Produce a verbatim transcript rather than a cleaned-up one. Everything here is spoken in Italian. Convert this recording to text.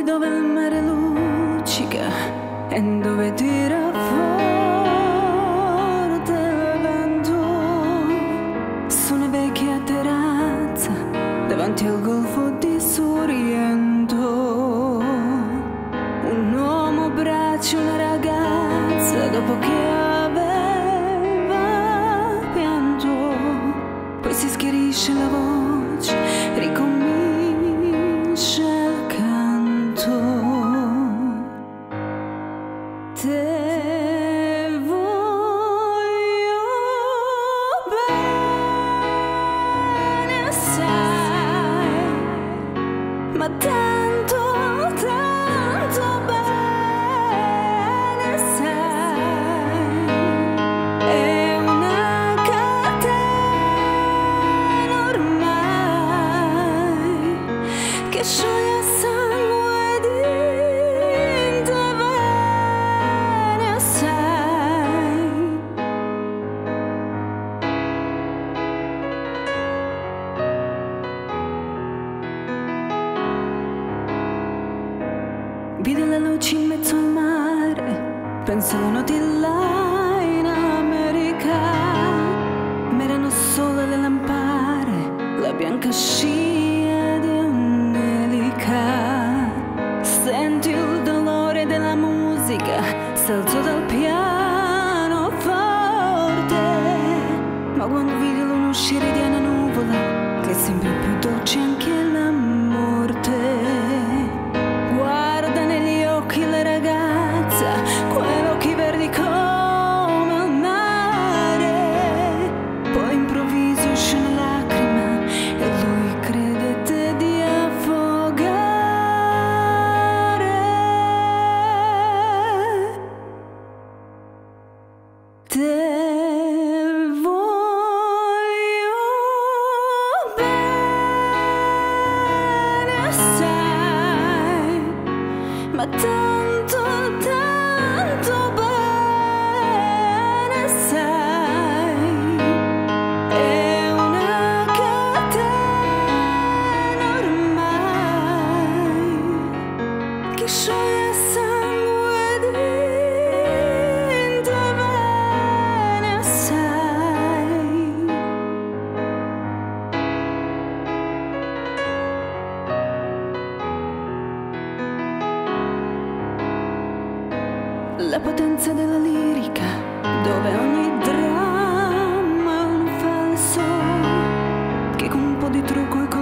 vuoi dove il mare luccica e dove tira forte il vento, su una vecchia terrazza davanti al golfo di Sorrento. Un uomo abbraccia una ragazza dopo che aveva pianto, poi si schiarisce la voce, ricomincia il canto. Te voglio bene assai, ma tanto, tanto bene sai, è una catena ormai che scioglie il sangue di te bene assai. Vide le luci in mezzo al mare, pensò alle notti là in America, ma erano solo le lampare, la bianca scia di un'elica. Senti il dolore della musica, s'alzò dal piano forte, ma quando vide l'uno uscire di una nuvola, che è sempre più dolce anche la morte. Guarda negli occhi la ragazza, quei occhi verdi come il mare, poi improvviso esce una lacrima e lui credette di affogare. Te voglio bene assai, ma tanto, tanto bene sai, è una catena ormai che scioglie il sangue di te bene assai. La potenza della lirica, dove ogni dramma è un falso, che con un po' di trucco e con